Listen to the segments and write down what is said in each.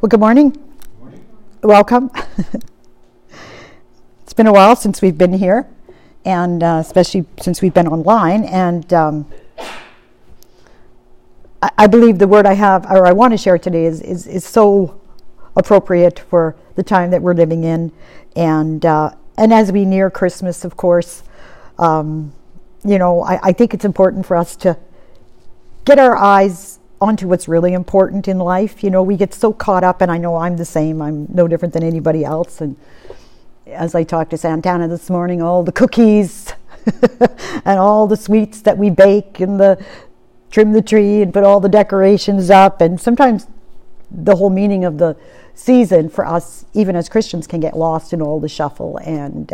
Well, good morning. Good morning. Welcome. It's been a while since we've been here, and especially since we've been online. And I believe the word I want to share today is so appropriate for the time that we're living in, and as we near Christmas, of course, I think it's important for us to get our eyes onto what's really important in life. We get so caught up, and I know I'm the same. I'm no different than anybody else. And as I talked to Santana this morning, all the cookies and all the sweets that we bake and trim the tree and put all the decorations up. And sometimes the whole meaning of the season for us, even as Christians, can get lost in all the shuffle. And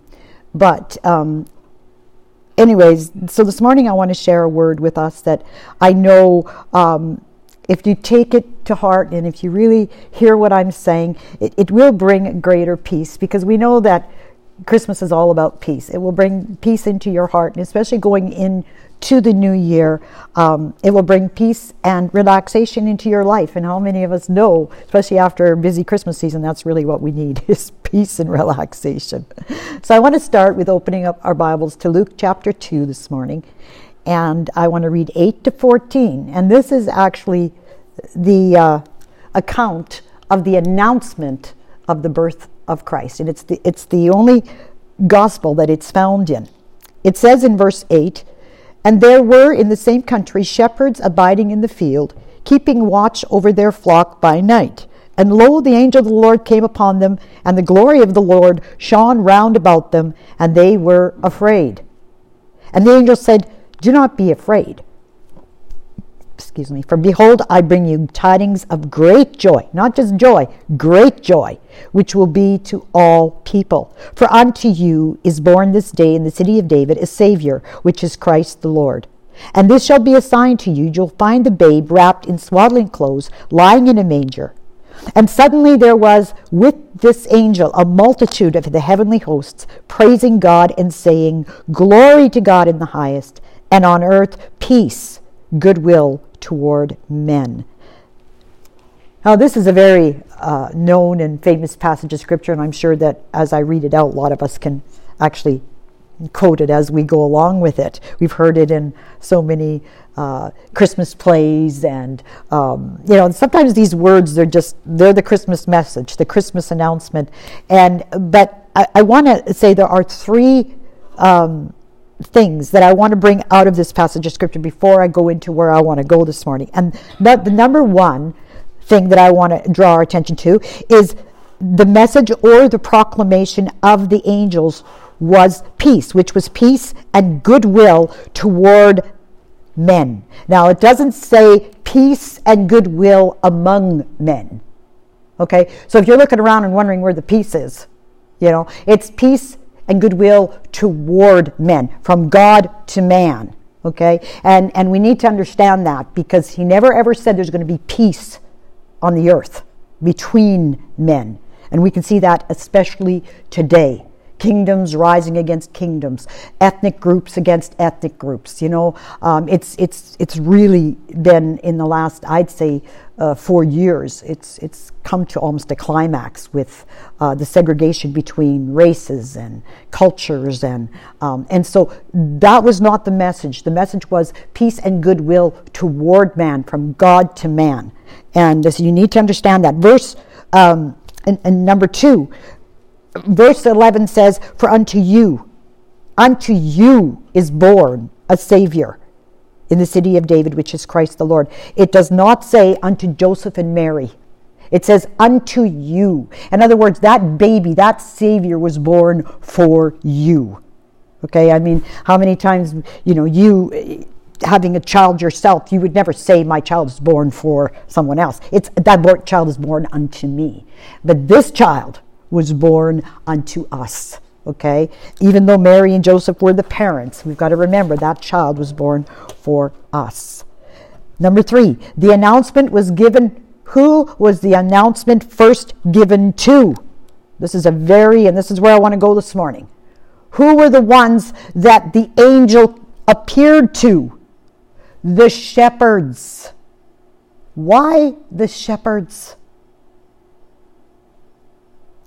anyways, so this morning I want to share a word with us that I know if you take it to heart and if you really hear what I'm saying, it will bring greater peace, because we know that Christmas is all about peace. It will bring peace into your heart, and especially going into the new year, it will bring peace and relaxation into your life. And how many of us know, especially after a busy Christmas season, that's really what we need, is peace and relaxation. So I want to start with opening up our Bibles to Luke chapter 2 this morning, and I want to read 8 to 14. And this is actually the account of the announcement of the birth of Christ, and it's the only gospel that it's found in. It says in verse 8, "And there were in the same country shepherds abiding in the field, keeping watch over their flock by night. And lo, the angel of the Lord came upon them, and the glory of the Lord shone round about them, and they were afraid. And the angel said, 'Do not be afraid. For behold, I bring you tidings of great joy,'" not just joy, great joy, "which will be to all people. For unto you is born this day in the city of David a Savior, which is Christ the Lord. And this shall be a sign to you: you'll find the babe wrapped in swaddling clothes, lying in a manger." And suddenly there was with this angel a multitude of the heavenly hosts, praising God and saying, "Glory to God in the highest, and on earth peace, goodwill toward men." Now, this is a very known and famous passage of Scripture, and I'm sure that as I read it out, a lot of us can actually quote it as we go along with it. We've heard it in so many Christmas plays, and sometimes these words, they're the Christmas message, the Christmas announcement. But I want to say there are three things that I want to bring out of this passage of Scripture before I go into where I want to go this morning. And the number one thing that I want to draw our attention to is the message or the proclamation of the angels was peace, which was peace and goodwill toward men. Now, it doesn't say peace and goodwill among men. Okay? So if you're looking around and wondering where the peace is, it's peace and goodwill toward men, from God to man. Okay? And we need to understand that, because he never ever said there's going to be peace on the earth between men. And we can see that especially today. Kingdoms rising against kingdoms, ethnic groups against ethnic groups. It's really been in the last, I'd say, 4 years. It's come to almost a climax with the segregation between races and cultures, and so that was not the message. The message was peace and goodwill toward man, from God to man, and so you need to understand that. Verse and number 2. Verse 11 says, "For unto you is born a Savior in the city of David, which is Christ the Lord." It does not say unto Joseph and Mary. It says unto you. In other words, that baby, that Savior was born for you. Okay, I mean, how many times, you having a child yourself, you would never say, "My child is born for someone else." It's that child is born unto me. But this child was born unto us, okay? Even though Mary and Joseph were the parents, we've got to remember that child was born for us. Number 3, the announcement was given. Who was the announcement first given to? This is where I want to go this morning. Who were the ones that the angel appeared to? The shepherds. Why the shepherds?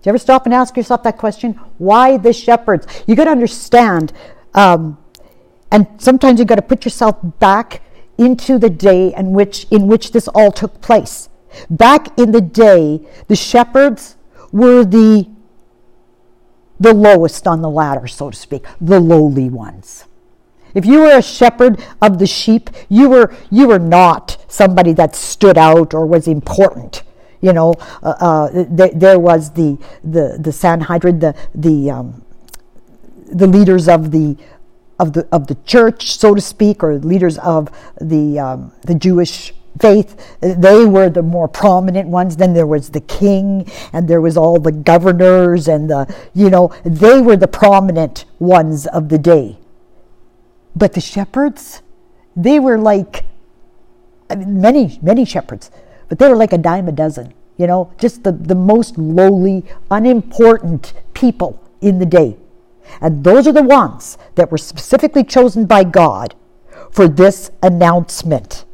Do you ever stop and ask yourself that question? Why the shepherds? You got to understand, and sometimes you got to put yourself back into the day in which this all took place. Back in the day, the shepherds were the lowest on the ladder, so to speak, the lowly ones. If you were a shepherd of the sheep, you were not somebody that stood out or was important. You know, there was the Sanhedrin, the leaders of the church, so to speak, or leaders of the Jewish faith. They were the more prominent ones. Then there was the king, and there was all the governors, and they were the prominent ones of the day. But the shepherds, they were like, many shepherds, but they were like a dime a dozen, just the most lowly, unimportant people in the day. And those are the ones that were specifically chosen by God for this announcement.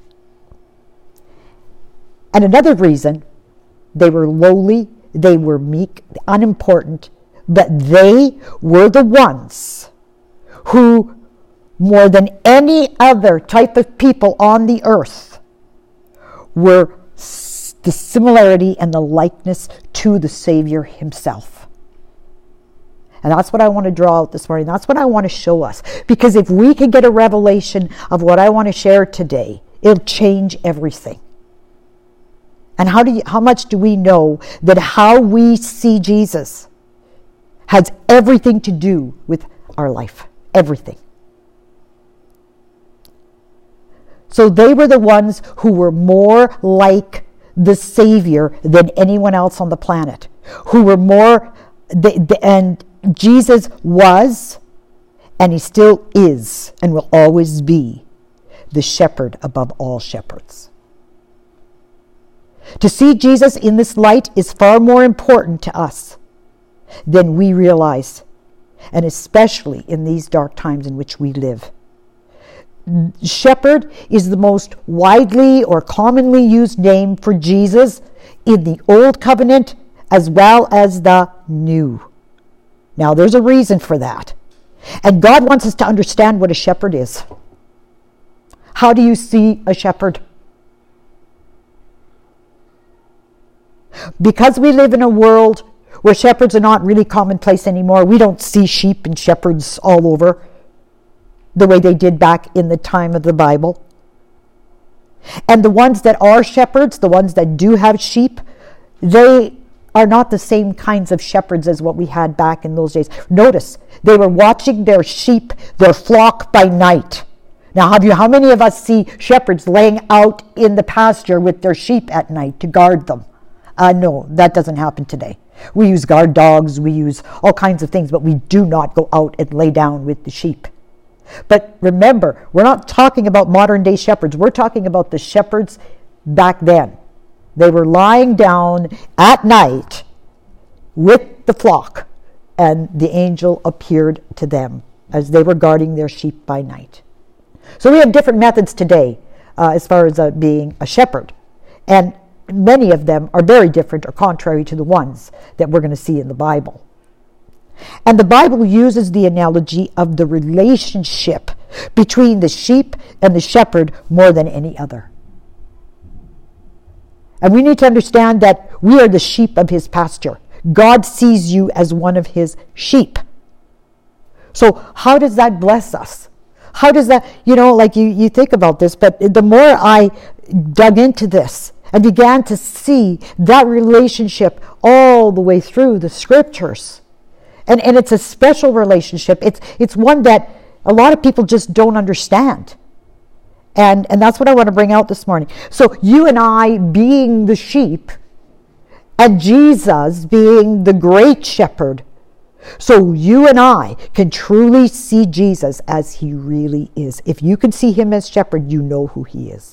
And another reason, they were lowly, they were meek, unimportant, but they were the ones who, more than any other type of people on the earth, were the similarity and the likeness to the Savior himself. And that's what I want to draw out this morning. That's what I want to show us. Because if we could get a revelation of what I want to share today, it'll change everything. And how much do we know that how we see Jesus has everything to do with our life? Everything. So they were the ones who were more like the Savior than anyone else on the planet. Who were more, and Jesus was, and he still is, and will always be, the shepherd above all shepherds. To see Jesus in this light is far more important to us than we realize, and especially in these dark times in which we live. Shepherd is the most widely or commonly used name for Jesus in the Old Covenant as well as the New. Now, there's a reason for that. And God wants us to understand what a shepherd is. How do you see a shepherd? Because we live in a world where shepherds are not really commonplace anymore, we don't see sheep and shepherds all over the way they did back in the time of the Bible. And the ones that are shepherds, the ones that do have sheep, they are not the same kinds of shepherds as what we had back in those days. Notice, they were watching their sheep, their flock by night. Now, how many of us see shepherds laying out in the pasture with their sheep at night to guard them? No, that doesn't happen today. We use guard dogs, we use all kinds of things, but we do not go out and lay down with the sheep. But remember, we're not talking about modern day shepherds. We're talking about the shepherds back then. They were lying down at night with the flock, and the angel appeared to them as they were guarding their sheep by night. So we have different methods today as far as being a shepherd. And many of them are very different or contrary to the ones that we're going to see in the Bible. And the Bible uses the analogy of the relationship between the sheep and the shepherd more than any other. And we need to understand that we are the sheep of his pasture. God sees you as one of his sheep. So how does that bless us? How does that, you think about this, but the more I dug into this and began to see that relationship all the way through the scriptures, and it's a special relationship. It's one that a lot of people just don't understand. And that's what I want to bring out this morning. So you and I being the sheep, and Jesus being the great shepherd, so you and I can truly see Jesus as he really is. If you can see him as shepherd, you know who he is.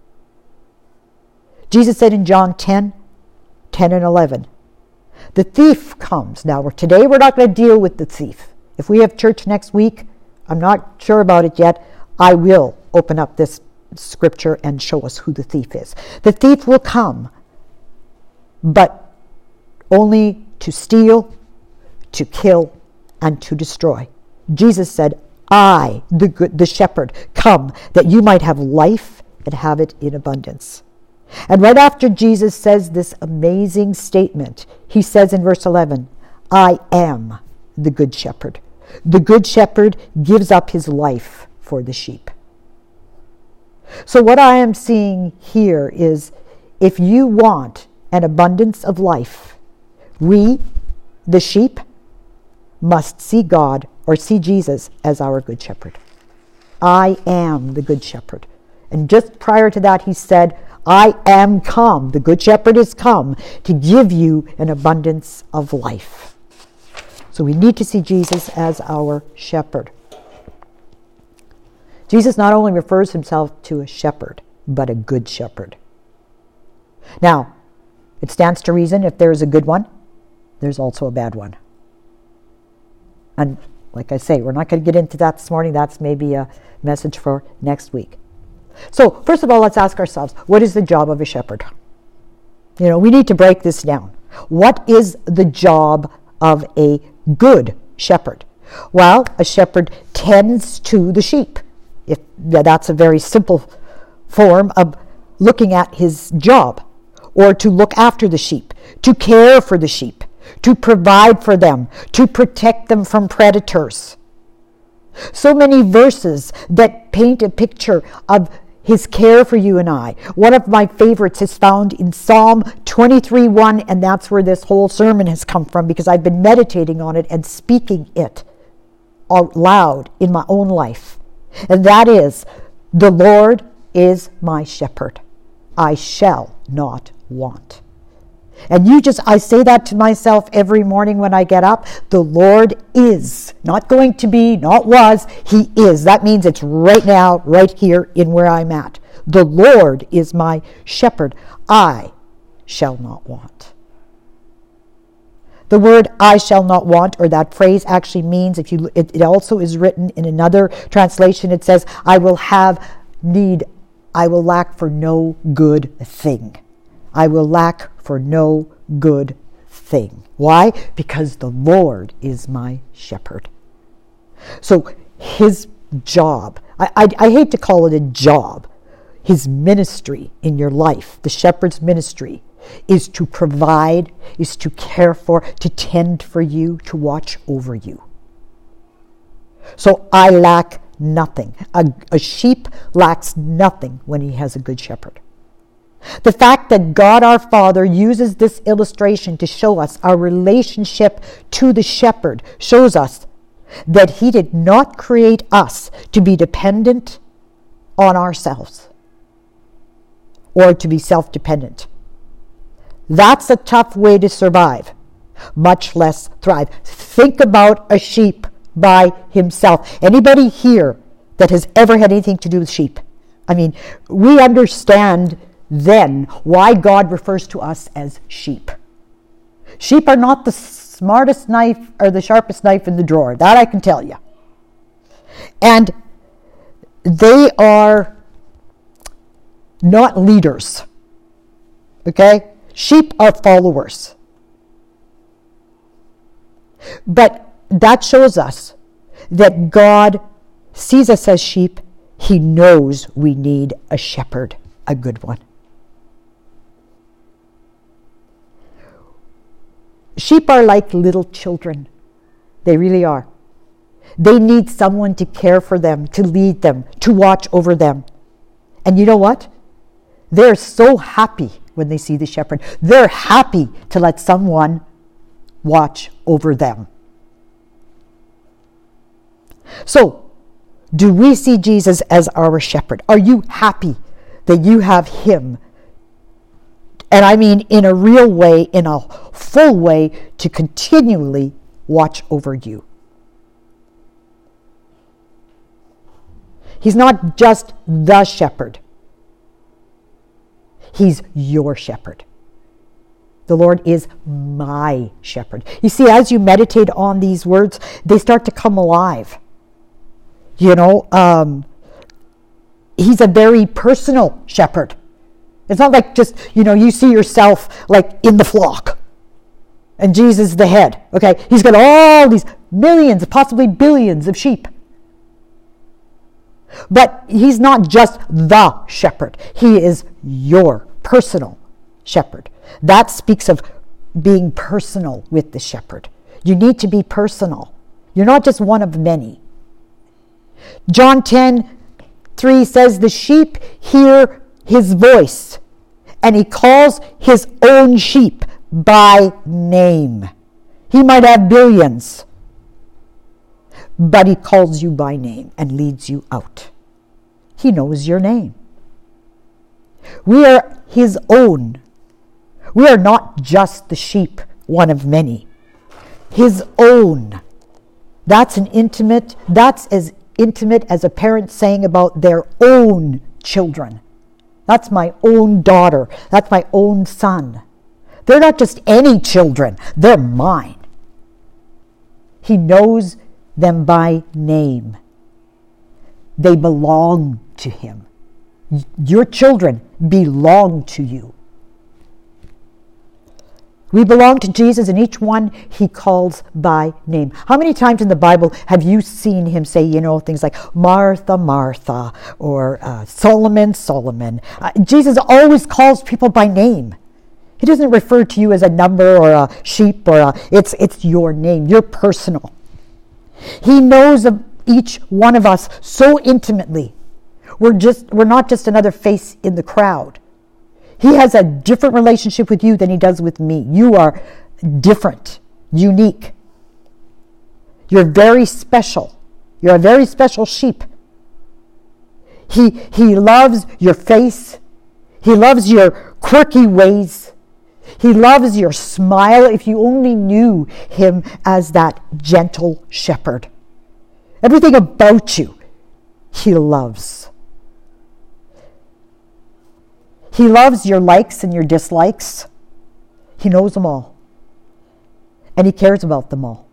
Jesus said in John 10 and 11, the thief comes. Now, today we're not going to deal with the thief. If we have church next week, I'm not sure about it yet, I will open up this scripture and show us who the thief is. The thief will come, but only to steal, to kill, and to destroy. Jesus said, I, the shepherd, come that you might have life and have it in abundance. And right after Jesus says this amazing statement, he says in verse 11, I am the good shepherd. The good shepherd gives up his life for the sheep. So what I am seeing here is, if you want an abundance of life, we, the sheep, must see God or see Jesus as our good shepherd. I am the good shepherd. And just prior to that, he said, I am come. The good shepherd is come to give you an abundance of life. So we need to see Jesus as our shepherd. Jesus not only refers himself to a shepherd, but a good shepherd. Now, it stands to reason if there is a good one, there's also a bad one. And like I say, we're not going to get into that this morning. That's maybe a message for next week. So, first of all, let's ask ourselves, what is the job of a shepherd? We need to break this down. What is the job of a good shepherd? Well, a shepherd tends to the sheep. That's a very simple form of looking at his job, or to look after the sheep, to care for the sheep, to provide for them, to protect them from predators. So many verses that paint a picture of his care for you and I. One of my favorites is found in Psalm 23:1, and that's where this whole sermon has come from, because I've been meditating on it and speaking it out loud in my own life. And that is, the Lord is my shepherd. I shall not want. And I say that to myself every morning when I get up. The Lord is, not going to be, not was, he is. That means it's right now, right here in where I'm at. The Lord is my shepherd. I shall not want. The word I shall not want, or that phrase actually means, it also is written in another translation, it says, I will have need, I will lack for no good thing. I will lack for no good thing. Why? Because the Lord is my shepherd. So his job, I hate to call it a job, his ministry in your life, the shepherd's ministry, is to provide, is to care for, to tend for you, to watch over you. So I lack nothing. A sheep lacks nothing when he has a good shepherd. The fact that God our Father uses this illustration to show us our relationship to the shepherd shows us that he did not create us to be dependent on ourselves or to be self-dependent. That's a tough way to survive, much less thrive. Think about a sheep by himself. Anybody here that has ever had anything to do with sheep? I mean, we understand then why God refers to us as sheep. Sheep are not the smartest knife or the sharpest knife in the drawer. That I can tell you. And they are not leaders. Okay? Sheep are followers. But that shows us that God sees us as sheep. He knows we need a shepherd, a good one. Sheep are like little children. They really are. They need someone to care for them, to lead them, to watch over them. And you know what? They're so happy when they see the shepherd. They're happy to let someone watch over them. So, do we see Jesus as our shepherd? Are you happy that you have him? And I mean in a real way, in a full way, to continually watch over you. He's not just the shepherd. He's your shepherd. The Lord is my shepherd. You see, as you meditate on these words, they start to come alive. You know, he's a very personal shepherd. It's not like just, you see yourself like in the flock. And Jesus is the head. Okay, he's got all these millions, possibly billions of sheep. But he's not just the shepherd. He is your personal shepherd. That speaks of being personal with the shepherd. You need to be personal. You're not just one of many. John 10:3 says, the sheep hear his voice, and he calls his own sheep by name. He might have billions, but he calls you by name and leads you out. He knows your name. We are his own. We are not just the sheep, one of many. His own. That's as intimate as a parent saying about their own children. That's my own daughter. That's my own son. They're not just any children. They're mine. He knows them by name. They belong to him. Your children belong to you. We belong to Jesus, and each one he calls by name. How many times in the Bible have you seen him say, things like Martha, Martha, or Solomon, Solomon? Jesus always calls people by name. He doesn't refer to you as a number or a sheep or it's your name. You're personal. He knows of each one of us so intimately. We're not just another face in the crowd. He has a different relationship with you than he does with me. You are different, unique. You're very special. You're a very special sheep. He loves your face. He loves your quirky ways. He loves your smile. If you only knew him as that gentle shepherd. Everything about you, he loves. He loves your likes and your dislikes. He knows them all. And he cares about them all.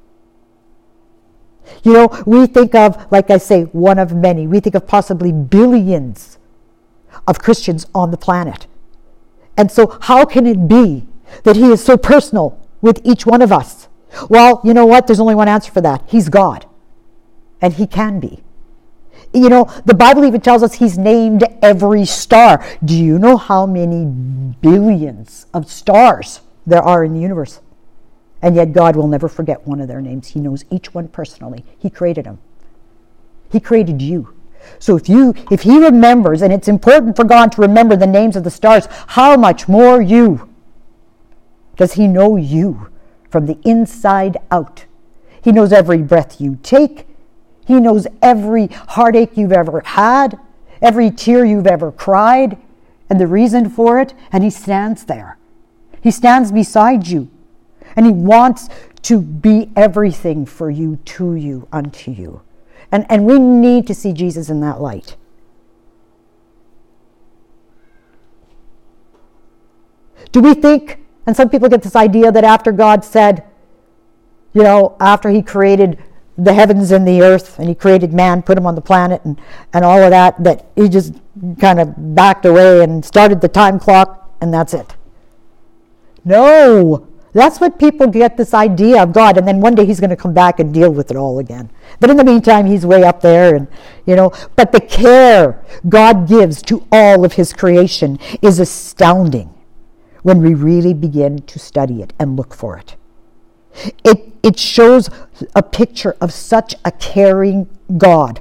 We think of, like I say, one of many. We think of possibly billions of Christians on the planet. And so how can it be that he is so personal with each one of us? Well, you know what? There's only one answer for that. He's God. And he can be. The Bible even tells us he's named every star. Do you know how many billions of stars there are in the universe? And yet God will never forget one of their names. He knows each one personally. He created them. He created you. So if he remembers, and it's important for God to remember the names of the stars, how much more you? Does he know you from the inside out? He knows every breath you take. He knows every heartache you've ever had, every tear you've ever cried, and the reason for it, and he stands there. He stands beside you, and he wants to be everything for you, to you, unto you. And we need to see Jesus in that light. Do we think, and some people get this idea that after God said, after he created the heavens and the earth, and he created man, put him on the planet, and all of that he just kind of backed away and started the time clock, and that's it. No, that's what people get this idea of God, and then one day he's going to come back and deal with it all again. But in the meantime, he's way up there, and but the care God gives to all of his creation is astounding when we really begin to study it and look for it. It shows a picture of such a caring God.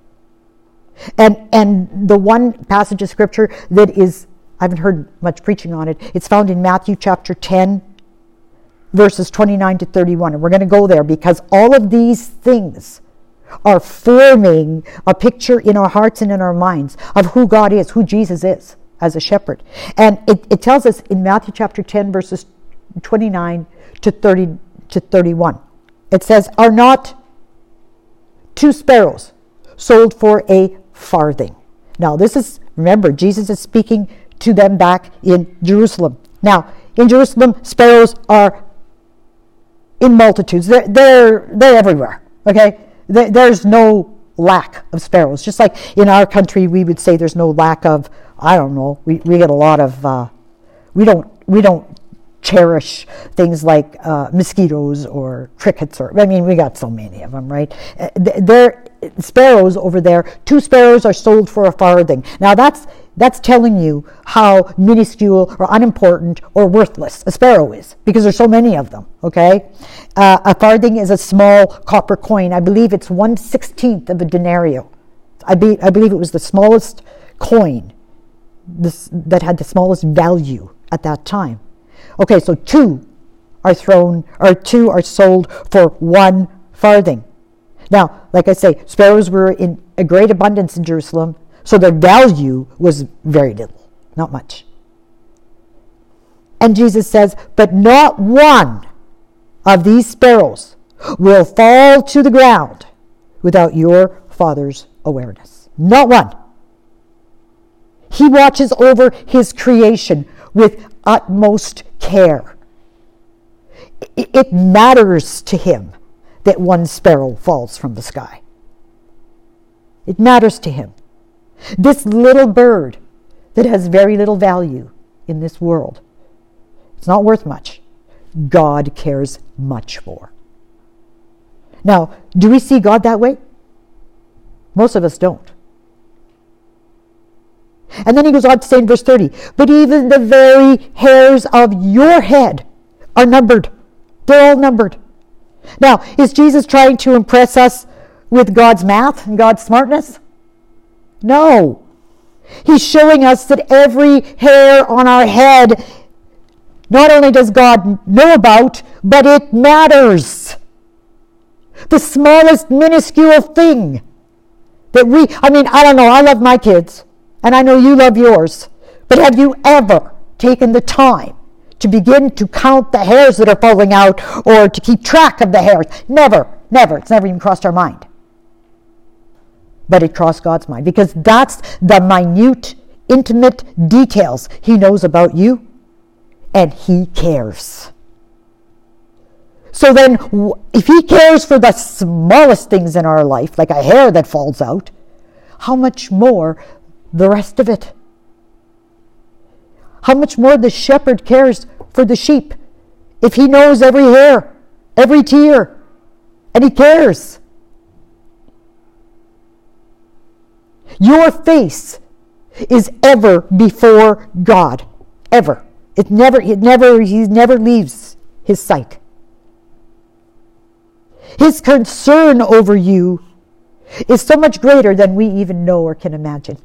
And the one passage of scripture that is, I haven't heard much preaching on it, it's found in Matthew chapter 10, verses 29 to 31. And we're going to go there because all of these things are forming a picture in our hearts and in our minds of who God is, who Jesus is as a shepherd. And it tells us in Matthew chapter 10, verses 29 to 31. It says, "Are not 2 sparrows sold for a farthing?" Now remember, Jesus is speaking to them back in Jerusalem. Now, in Jerusalem, sparrows are in multitudes. They're everywhere, okay? There's no lack of sparrows. Just like in our country, we would say there's no lack of, I don't know, we get a lot of, we don't cherish things like mosquitoes or crickets, or, I mean, we got so many of them, right? They're sparrows over there. 2 sparrows are sold for a farthing. Now that's telling you how minuscule or unimportant or worthless a sparrow is, because there's so many of them, okay? A farthing is a small copper coin. I believe it's 1/16 of a denario. I believe it was the smallest coin that had the smallest value at that time. Okay, so 2 are sold for 1 farthing. Now, like I say, sparrows were in a great abundance in Jerusalem, so their value was very little, not much. And Jesus says, but not one of these sparrows will fall to the ground without your Father's awareness. Not one. He watches over his creation with utmost care. It matters to him that 1 sparrow falls from the sky. It matters to him. This little bird that has very little value in this world, it's not worth much. God cares much for. Now, do we see God that way? Most of us don't. And then he goes on to say in verse 30, but even the very hairs of your head are numbered. They're all numbered. Now, is Jesus trying to impress us with God's math and God's smartness? No. He's showing us that every hair on our head, not only does God know about, but it matters. The smallest minuscule thing that I don't know, I love my kids, and I know you love yours, but have you ever taken the time to begin to count the hairs that are falling out, or to keep track of the hairs? Never. It's never even crossed our mind. But it crossed God's mind, because that's the minute, intimate details he knows about you, and he cares. So then, if he cares for the smallest things in our life, like a hair that falls out, how much more the rest of it? How much more the shepherd cares for the sheep, if he knows every hair, every tear, and he cares. Your face is ever before God. Ever. He never leaves his sight. His concern over you is so much greater than we even know or can imagine.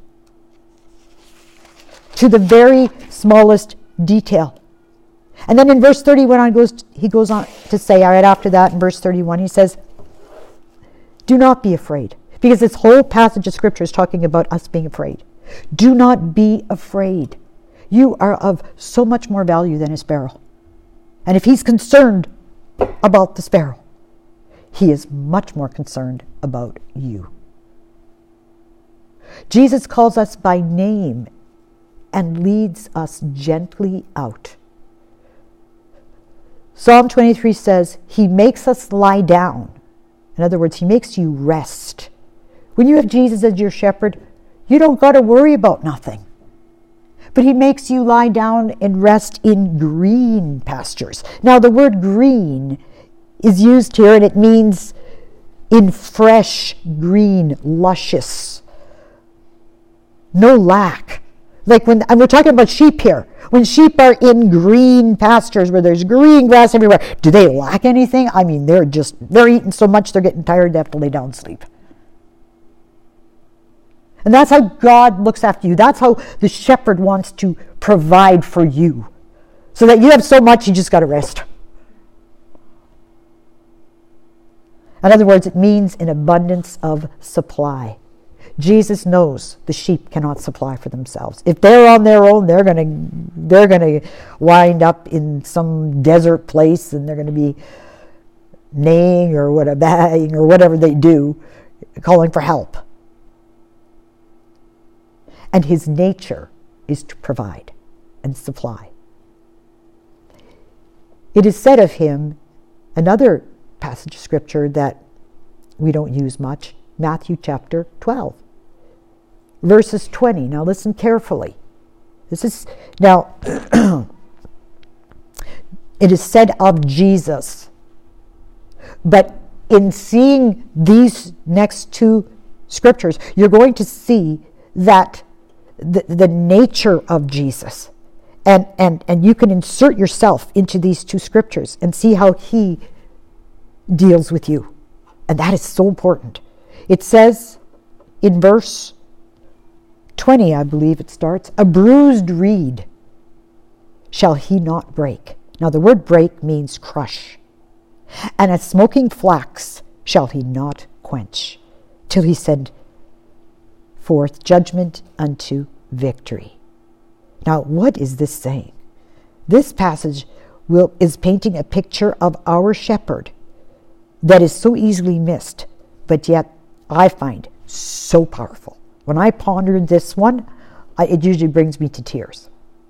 To the very smallest detail. And then in verse 31, he goes on to say, right after that, in verse 31, he says, do not be afraid. Because this whole passage of Scripture is talking about us being afraid. Do not be afraid. You are of so much more value than a sparrow. And if he's concerned about the sparrow, he is much more concerned about you. Jesus calls us by name and leads us gently out. Psalm 23 says, he makes us lie down. In other words, he makes you rest. When you have Jesus as your shepherd, you don't got to worry about nothing. But he makes you lie down and rest in green pastures. Now, the word green is used here, and it means in fresh, green, luscious. No lack. And we're talking about sheep here. When sheep are in green pastures where there's green grass everywhere, do they lack anything? I mean, they're eating so much they're getting tired, they have to lay down and sleep. And that's how God looks after you. That's how the shepherd wants to provide for you. So that you have so much, you just got to rest. In other words, it means an abundance of supply. Jesus knows the sheep cannot supply for themselves. If they're on their own, they're going to wind up in some desert place, and they're going to be neighing or whatever they do, calling for help. And his nature is to provide and supply. It is said of him, another passage of Scripture that we don't use much, Matthew chapter 12, verses 20. Now listen carefully. It is said of Jesus. But in seeing these next two scriptures, you're going to see that the nature of Jesus. And you can insert yourself into these two scriptures and see how he deals with you. And that is so important. It says in verse 20, I believe it starts, a bruised reed shall he not break. Now the word break means crush. And a smoking flax shall he not quench, till he send forth judgment unto victory. Now, what is this saying? This passage is painting a picture of our shepherd that is so easily missed, but yet I find so powerful. When I pondered this one, it usually brings me to tears.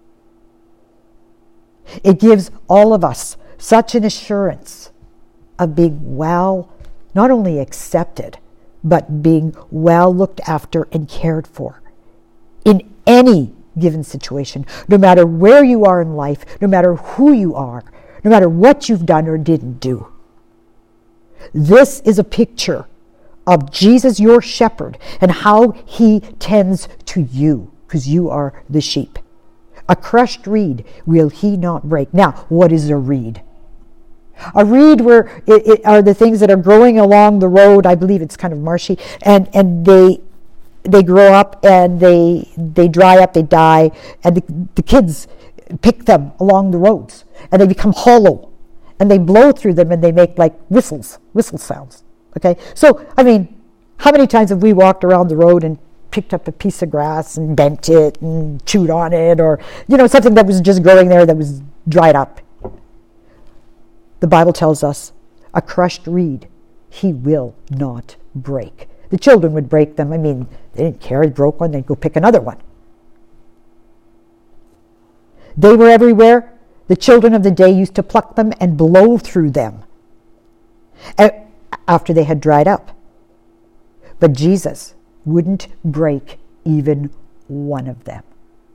It gives all of us such an assurance of being well, not only accepted, but being well looked after and cared for in any given situation, no matter where you are in life, no matter who you are, no matter what you've done or didn't do. This is a picture of Jesus, your shepherd, and how he tends to you, because you are the sheep. A crushed reed will he not break. Now, what is a reed? A reed it are the things that are growing along the road. I believe it's kind of marshy, and they grow up and they dry up, they die, and the kids pick them along the roads, and they become hollow, and they blow through them, and they make like whistle sounds. Okay, so I mean, how many times have we walked around the road and picked up a piece of grass and bent it and chewed on it, or something that was just growing there that was dried up? The Bible tells us, a crushed reed he will not break. The children would break them. I mean, they didn't care. They broke one, they'd go pick another one. They were everywhere. The children of the day used to pluck them and blow through them after they had dried up. But Jesus wouldn't break even one of them.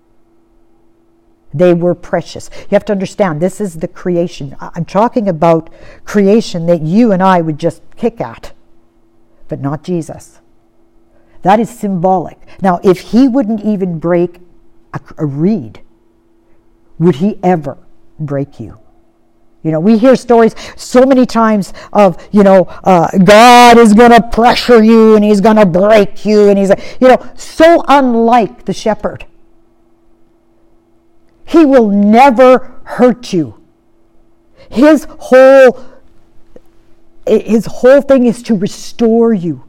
They were precious. You have to understand, this is the creation. I'm talking about creation that you and I would just kick at, but not Jesus. That is symbolic. Now, if he wouldn't even break a reed, would he ever break you? We hear stories so many times of, God is going to pressure you and he's going to break you. And he's, so unlike the shepherd. He will never hurt you. His whole thing is to restore you,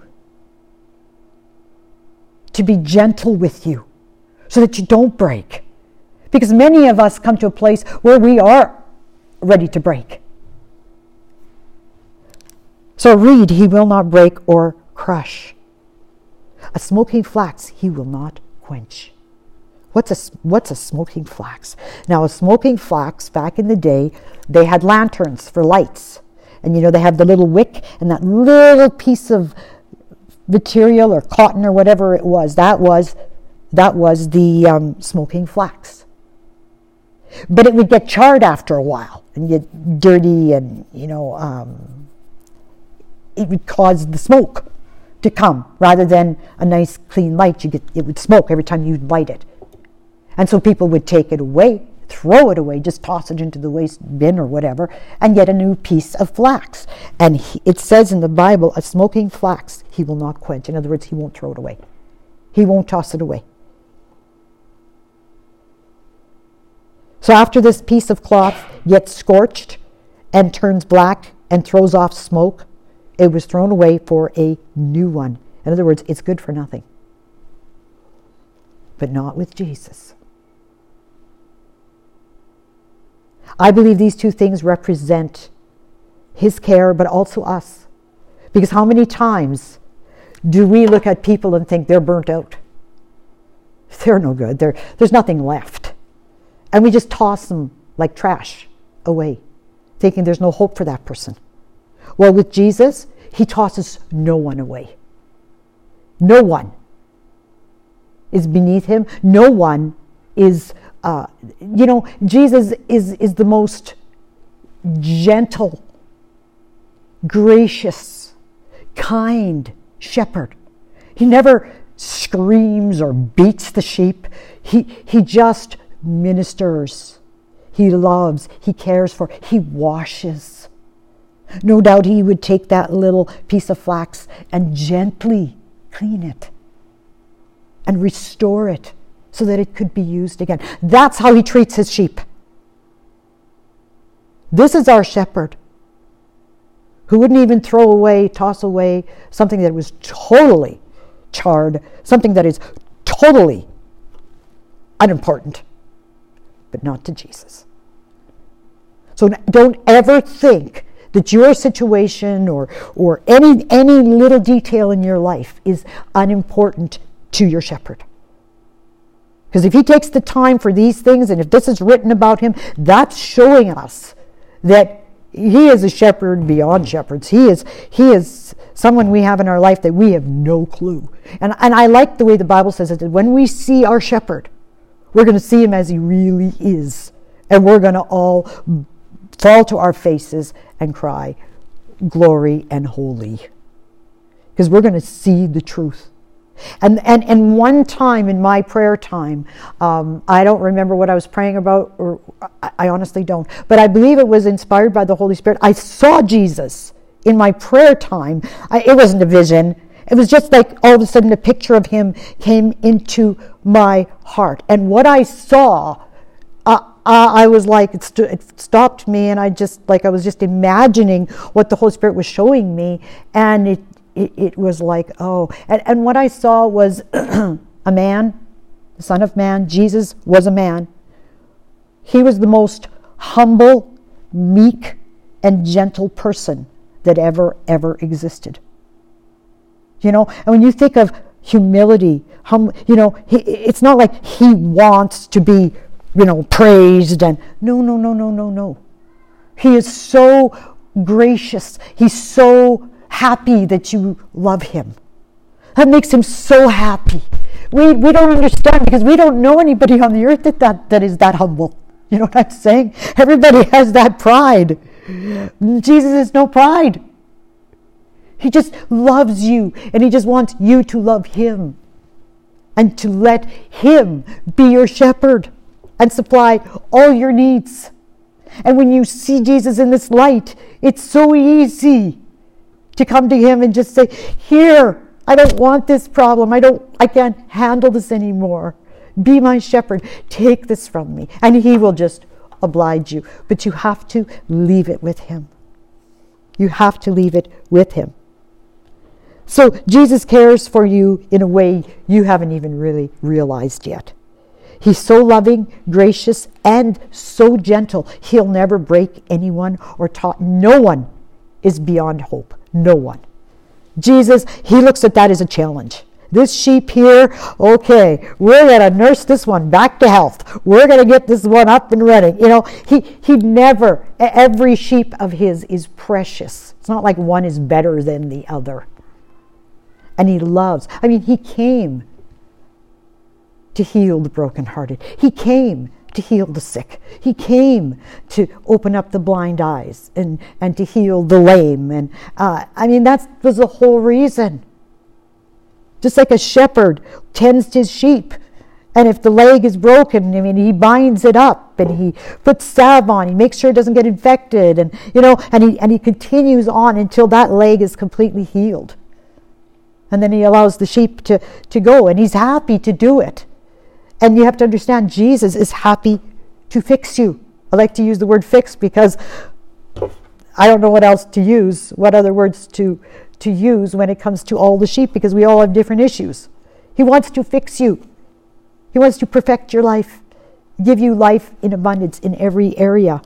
to be gentle with you, so that you don't break. Because many of us come to a place where we are ready to break. So a reed he will not break or crush. A smoking flax he will not quench. What's a smoking flax? Now, a smoking flax, back in the day, they had lanterns for lights. And they have the little wick and that little piece of material or cotton or whatever it was. That was the smoking flax. But it would get charred after a while and get dirty, and it would cause the smoke to come rather than a nice clean light. It would smoke every time you'd light it. And so people would take it away, throw it away, just toss it into the waste bin or whatever, and get a new piece of flax. And it says in the Bible, a smoking flax he will not quench. In other words, he won't throw it away. He won't toss it away. So after this piece of cloth gets scorched and turns black and throws off smoke, it was thrown away for a new one. In other words, it's good for nothing. But not with Jesus. I believe these two things represent his care, but also us. Because how many times do we look at people and think they're burnt out? They're no good. There's nothing left. And we just toss them like trash away, thinking there's no hope for that person. Well, with Jesus, he tosses no one away. No one is beneath him. No one is, Jesus is the most gentle, gracious, kind shepherd. He never screams or beats the sheep. He just ministers. He loves. He cares for. He washes. No doubt he would take that little piece of flax and gently clean it and restore it so that it could be used again. That's how he treats his sheep. This is our shepherd, who wouldn't even toss away something that was totally charred, something that is totally unimportant, but not to Jesus. So don't ever think that your situation or any little detail in your life is unimportant to your shepherd. Because if he takes the time for these things, and if this is written about him, that's showing us that he is a shepherd beyond shepherds. He is someone we have in our life that we have no clue. And I like the way the Bible says it, that when we see our shepherd, we're going to see him as he really is. And we're going to all fall to our faces and cry, glory and holy. Because we're going to see the truth. And one time in my prayer time, I don't remember what I was praying about, or I honestly don't, but I believe it was inspired by the Holy Spirit. I saw Jesus in my prayer time. It wasn't a vision. It was just like all of a sudden a picture of him came into my heart. And what I saw, I was like, it stopped me, and I was just imagining what the Holy Spirit was showing me, and it was like, oh. And what I saw was a man, the Son of Man. Jesus was a man. He was the most humble, meek, and gentle person that ever existed. You know, and when you think of humility, it's not like he wants to be, praised and no. He is so gracious. He's so happy that you love him. That makes him so happy. We don't understand, because we don't know anybody on the earth that is that humble. You know what I'm saying? Everybody has that pride. Jesus has no pride. He just loves you, and he just wants you to love him and to let him be your shepherd and supply all your needs. And when you see Jesus in this light, it's so easy to come to him and just say, here, I don't want this problem. I can't handle this anymore. Be my shepherd. Take this from me. And he will just oblige you. But you have to leave it with him. You have to leave it with him. So Jesus cares for you in a way you haven't even really realized yet. He's so loving, gracious, and so gentle. He'll never break anyone or taunt. No one is beyond hope. No one. Jesus, he looks at that as a challenge. This sheep here, okay, we're going to nurse this one back to health. We're going to get this one up and running. He never, every sheep of his is precious. It's not like one is better than the other. And he loves. He came to heal the brokenhearted. He came to heal the sick. He came to open up the blind eyes and to heal the lame. And that was the whole reason. Just like a shepherd tends his sheep, and if the leg is broken, he binds it up and he puts salve on. He makes sure it doesn't get infected, and he continues on until that leg is completely healed. And then he allows the sheep to go, and he's happy to do it. And you have to understand, Jesus is happy to fix you. I like to use the word fix because I don't know what else to use, what other words to use when it comes to all the sheep, because we all have different issues. He wants to fix you. He wants to perfect your life, give you life in abundance in every area.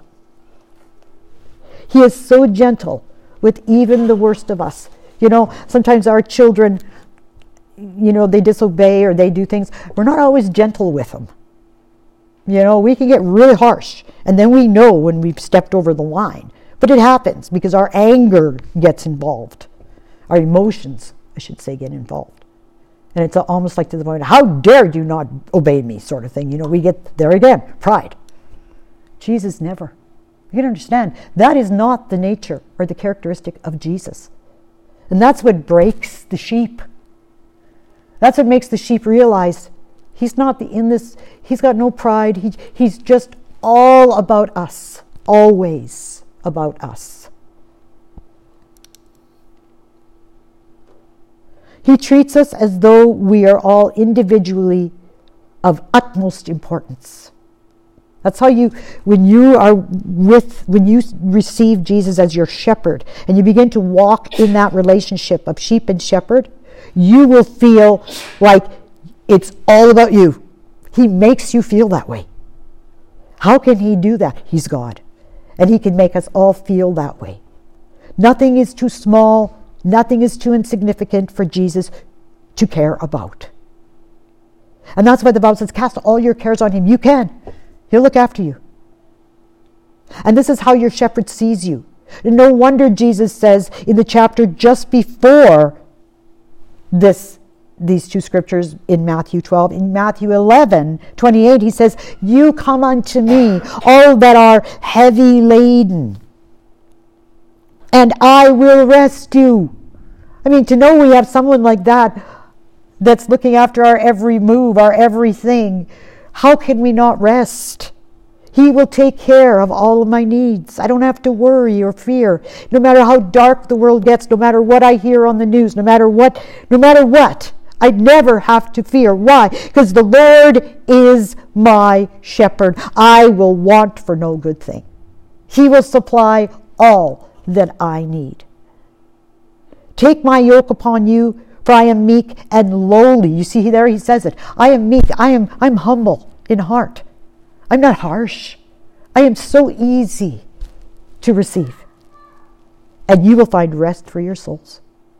He is so gentle with even the worst of us. Sometimes our children, they disobey or they do things. We're not always gentle with them. We can get really harsh, and then we know when we've stepped over the line. But it happens because our anger gets involved. Our emotions, I should say, get involved. And it's almost like to the point, how dare you not obey me, sort of thing. We get there again, pride. Jesus never. You can understand that is not the nature or the characteristic of Jesus. And that's what breaks the sheep. That's what makes the sheep realize he's not in this, he's got no pride. He's just all about us, always about us. He treats us as though we are all individually of utmost importance. That's how when you receive Jesus as your shepherd and you begin to walk in that relationship of sheep and shepherd, you will feel like it's all about you. He makes you feel that way. How can he do that? He's God. And he can make us all feel that way. Nothing is too small, nothing is too insignificant for Jesus to care about. And that's why the Bible says, cast all your cares on him. You can. He'll look after you. And this is how your shepherd sees you. And no wonder Jesus says in the chapter just before these two scriptures in Matthew 12, in Matthew 11:28, he says, you come unto me, all that are heavy laden, and I will rest you. I mean, to know we have someone like that that's looking after our every move, our everything, how can we not rest? He will take care of all of my needs. I don't have to worry or fear. No matter how dark the world gets, no matter what I hear on the news, no matter what, I never have to fear. Why? Because the Lord is my shepherd. I will want for no good thing. He will supply all that I need. Take my yoke upon you, for I am meek and lowly. You see there he says it. I am meek. I'm humble in heart. I'm not harsh. I am so easy to receive. And you will find rest for your souls.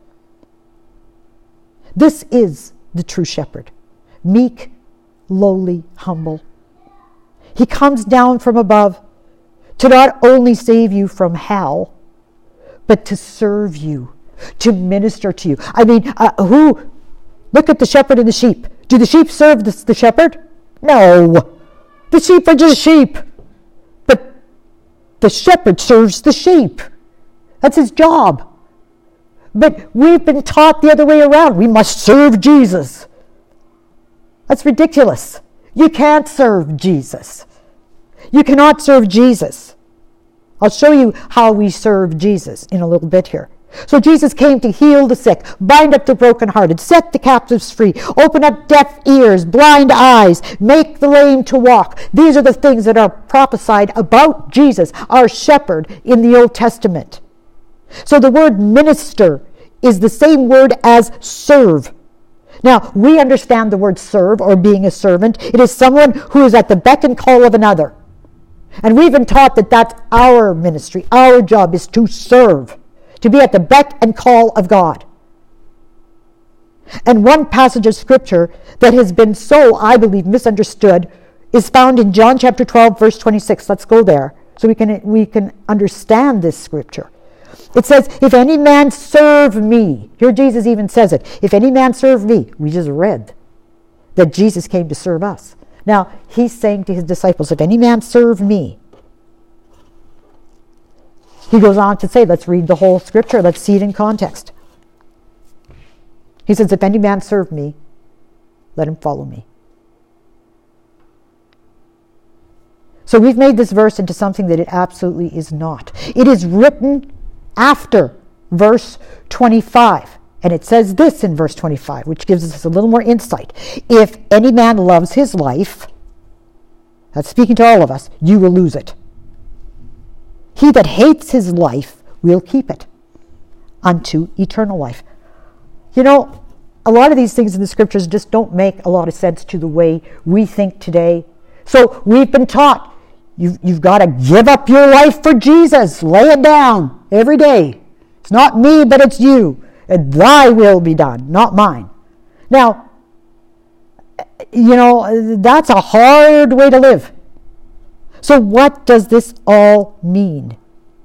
This is the true shepherd. Meek, lowly, humble. He comes down from above to not only save you from hell, but to serve you, to minister to you. I mean, look at the shepherd and the sheep. Do the sheep serve the shepherd? No. The sheep are just sheep. But the shepherd serves the sheep. That's his job. But we've been taught the other way around. We must serve Jesus. That's ridiculous. You can't serve Jesus. You cannot serve Jesus. I'll show you how we serve Jesus in a little bit here. So Jesus came to heal the sick, bind up the brokenhearted, set the captives free, open up deaf ears, blind eyes, make the lame to walk. These are the things that are prophesied about Jesus, our shepherd, in the Old Testament. So the word minister is the same word as serve. Now, we understand the word serve or being a servant. It is someone who is at the beck and call of another. And we've been taught that that's our ministry. Our job is to serve, to be at the beck and call of God. And one passage of scripture that has been so, I believe, misunderstood is found in John chapter 12, verse 26. Let's go there so we can understand this scripture. It says, if any man serve me, here Jesus even says it, if any man serve me, we just read that Jesus came to serve us. Now, he's saying to his disciples, if any man serve me, he goes on to say, let's read the whole scripture, let's see it in context. He says, if any man serve me, let him follow me. So we've made this verse into something that it absolutely is not. It is written after verse 25. And it says this in verse 25, which gives us a little more insight. If any man loves his life, that's speaking to all of us, you will lose it. He that hates his life will keep it unto eternal life. You know, a lot of these things in the scriptures just don't make a lot of sense to the way we think today. So we've been taught, you've got to give up your life for Jesus. Lay it down every day. It's not me, but it's you. And thy will be done, not mine. Now, you know, that's a hard way to live. So what does this all mean?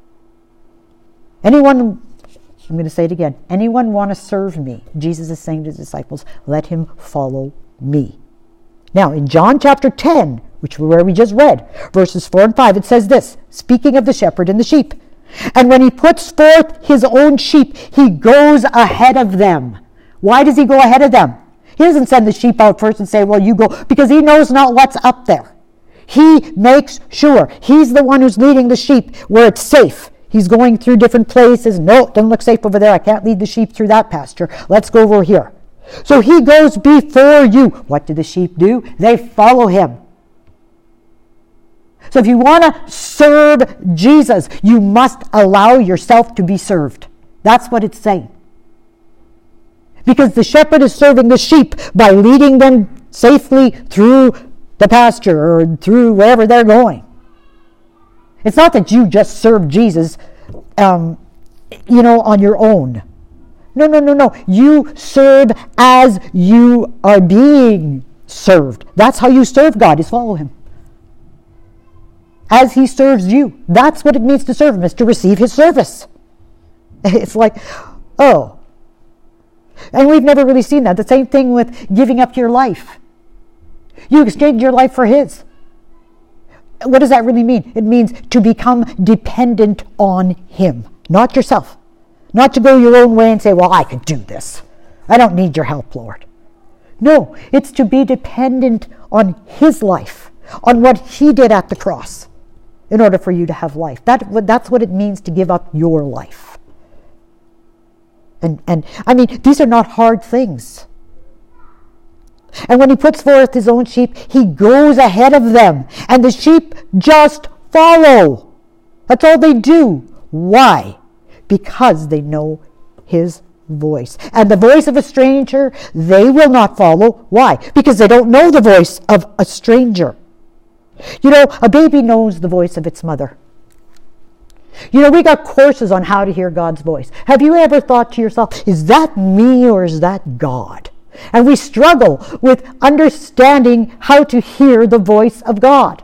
I'm going to say it again. Anyone want to serve me? Jesus is saying to his disciples, let him follow me. Now, in John chapter 10, which is where we just read, verses 4 and 5, it says this, speaking of the shepherd and the sheep. And when he puts forth his own sheep, he goes ahead of them. Why does he go ahead of them? He doesn't send the sheep out first and say, well, you go, because he knows not what's up there. He makes sure. He's the one who's leading the sheep where it's safe. He's going through different places. No, it doesn't look safe over there. I can't lead the sheep through that pasture. Let's go over here. So he goes before you. What do the sheep do? They follow him. So if you want to serve Jesus, you must allow yourself to be served. That's what it's saying. Because the shepherd is serving the sheep by leading them safely through the pasture or through wherever they're going. It's not that you just serve Jesus, on your own. No. You serve as you are being served. That's how you serve God, is follow him. As he serves you. That's what it means to serve him, is to receive his service. It's like, oh. And we've never really seen that. The same thing with giving up your life. You exchange your life for his. What does that really mean? It means to become dependent on him, not yourself. Not to go your own way and say, well, I could do this. I don't need your help, Lord. No, it's to be dependent on his life, on what he did at the cross in order for you to have life. That's what it means to give up your life. And I mean, these are not hard things. And when he puts forth his own sheep, he goes ahead of them. And the sheep just follow. That's all they do. Why? Because they know his voice. And the voice of a stranger, they will not follow. Why? Because they don't know the voice of a stranger. A baby knows the voice of its mother. We got courses on how to hear God's voice. Have you ever thought to yourself, is that me or is that God? And we struggle with understanding how to hear the voice of God.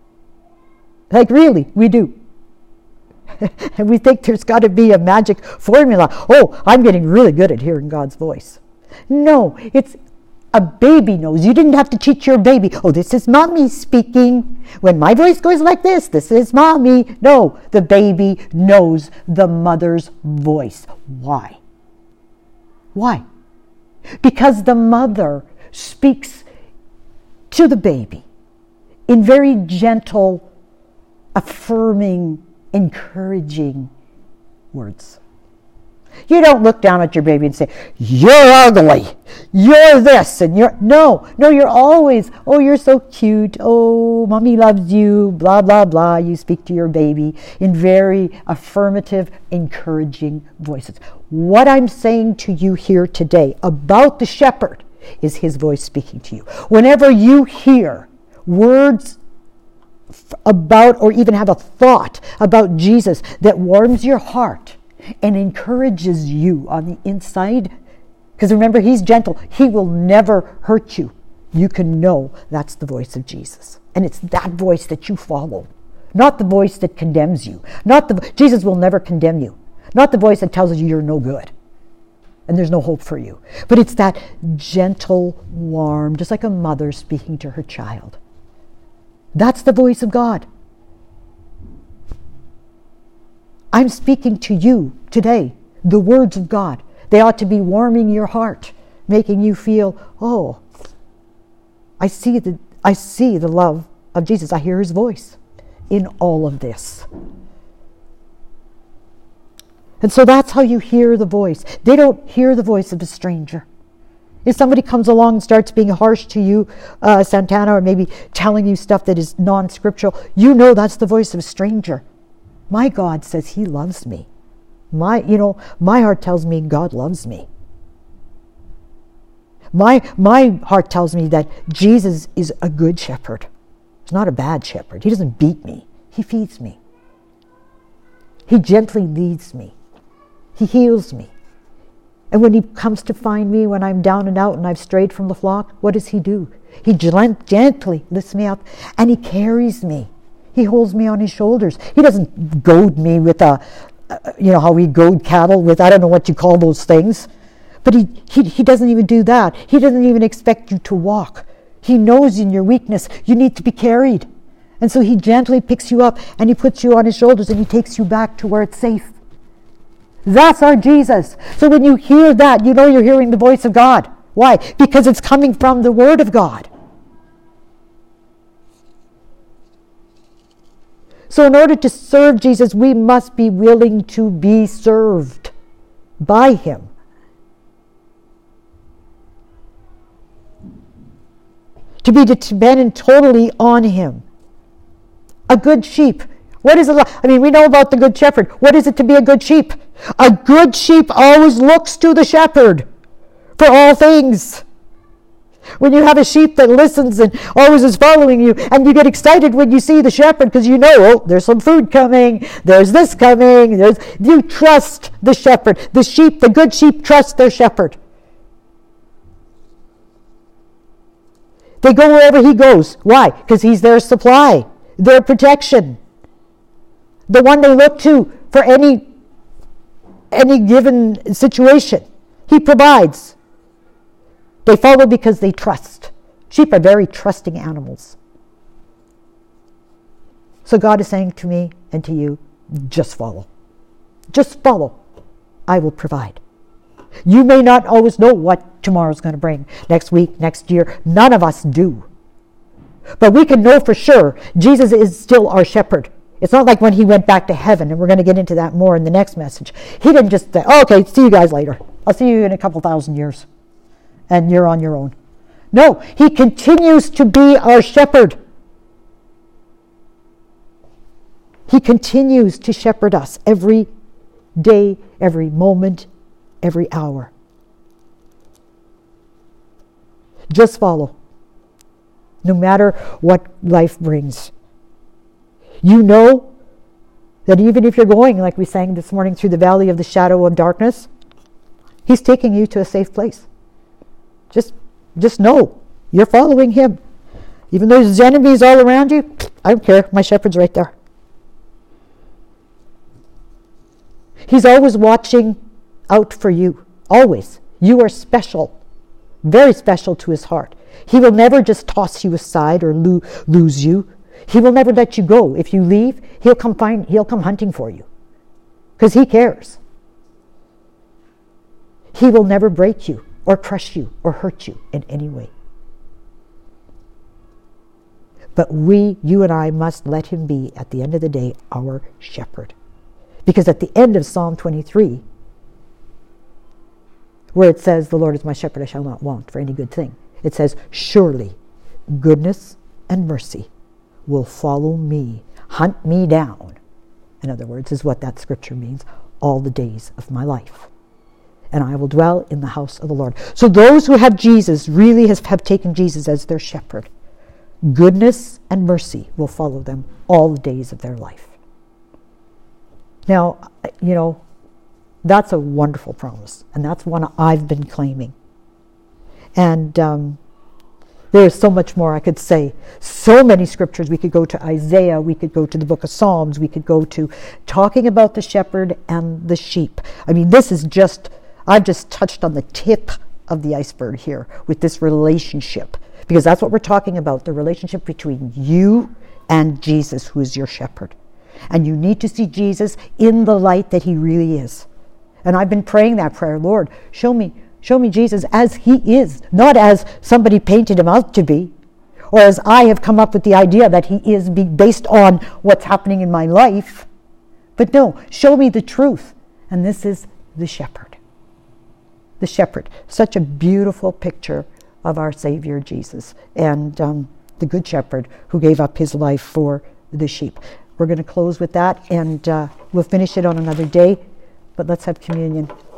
Like really, we do. And we think there's got to be a magic formula. Oh, I'm getting really good at hearing God's voice. No, it's a baby knows. You didn't have to teach your baby, oh, this is mommy speaking. When my voice goes like this is mommy. No, the baby knows the mother's voice. Why? Why? Because the mother speaks to the baby in very gentle, affirming, encouraging words. You don't look down at your baby and say, you're ugly, you're this, and you're... No, you're always, oh, you're so cute, oh, mommy loves you, blah, blah, blah. You speak to your baby in very affirmative, encouraging voices. What I'm saying to you here today about the shepherd is his voice speaking to you. Whenever you hear words about, or even have a thought about Jesus that warms your heart and encourages you on the inside, because remember, he's gentle. He will never hurt you. You can know that's the voice of Jesus. And it's that voice that you follow. Not the voice that condemns you. Jesus will never condemn you. Not the voice that tells you you're no good and there's no hope for you. But it's that gentle, warm, just like a mother speaking to her child. That's the voice of God. I'm speaking to you today, the words of God. They ought to be warming your heart, making you feel, oh, I see the love of Jesus. I hear his voice in all of this. And so that's how you hear the voice. They don't hear the voice of a stranger. If somebody comes along and starts being harsh to you, Santana, or maybe telling you stuff that is non-scriptural, you know that's the voice of a stranger. My God says he loves me. My heart tells me God loves me. My heart tells me that Jesus is a good shepherd. He's not a bad shepherd. He doesn't beat me. He feeds me. He gently leads me. He heals me. And when he comes to find me when I'm down and out and I've strayed from the flock, what does he do? He gently lifts me up and he carries me. He holds me on his shoulders. He doesn't goad me with how we goad cattle with, I don't know what you call those things. But he doesn't even do that. He doesn't even expect you to walk. He knows in your weakness you need to be carried. And so he gently picks you up and he puts you on his shoulders and he takes you back to where it's safe. That's our Jesus. So when you hear that, you know you're hearing the voice of God. Why? Because it's coming from the Word of God. So in order to serve Jesus, we must be willing to be served by him. To be dependent totally on him. A good sheep. What is it? I mean, we know about the good shepherd. What is it to be a good sheep? A good sheep always looks to the shepherd for all things. When you have a sheep that listens and always is following you, and you get excited when you see the shepherd because you know, oh, there's some food coming, there's this coming, you trust the shepherd. The sheep, the good sheep, trust their shepherd. They go wherever he goes. Why? Because he's their supply, their protection. The one they look to for any given situation. He provides. They follow because they trust. Sheep are very trusting animals. So God is saying to me and to you, just follow. Just follow. I will provide. You may not always know what tomorrow's going to bring. Next week, next year. None of us do. But we can know for sure Jesus is still our shepherd. It's not like when he went back to heaven, and we're going to get into that more in the next message. He didn't just say, oh, okay, see you guys later. I'll see you in a couple thousand years. And you're on your own. No, he continues to be our shepherd. He continues to shepherd us every day, every moment, every hour. Just follow. No matter what life brings. You know that even if you're going, like we sang this morning, through the valley of the shadow of darkness, he's taking you to a safe place. Just know you're following him. Even though there's enemies all around you, I don't care. My shepherd's right there. He's always watching out for you. Always. You are special. Very special to his heart. He will never just toss you aside or lose you. He will never let you go. If you leave, he'll come hunting for you. Because he cares. He will never break you or crush you or hurt you in any way. But you and I must let him be, at the end of the day, our shepherd. Because at the end of Psalm 23, where it says, the Lord is my shepherd, I shall not want for any good thing, it says, surely goodness and mercy will follow me, hunt me down. In other words, is what that scripture means, all the days of my life. And I will dwell in the house of the Lord. So those who have Jesus really have taken Jesus as their shepherd. Goodness and mercy will follow them all the days of their life. Now, that's a wonderful promise. And that's one I've been claiming. And there is so much more I could say. So many scriptures. We could go to Isaiah. We could go to the book of Psalms. We could go to talking about the shepherd and the sheep. I mean, I've just touched on the tip of the iceberg here with this relationship. Because that's what we're talking about, the relationship between you and Jesus, who is your shepherd. And you need to see Jesus in the light that he really is. And I've been praying that prayer, Lord, show me Jesus as he is, not as somebody painted him out to be, or as I have come up with the idea that he is based on what's happening in my life. But no, show me the truth. And this is the shepherd. The shepherd. Such a beautiful picture of our Savior Jesus and the Good Shepherd who gave up his life for the sheep. We're going to close with that, and we'll finish it on another day, but let's have communion.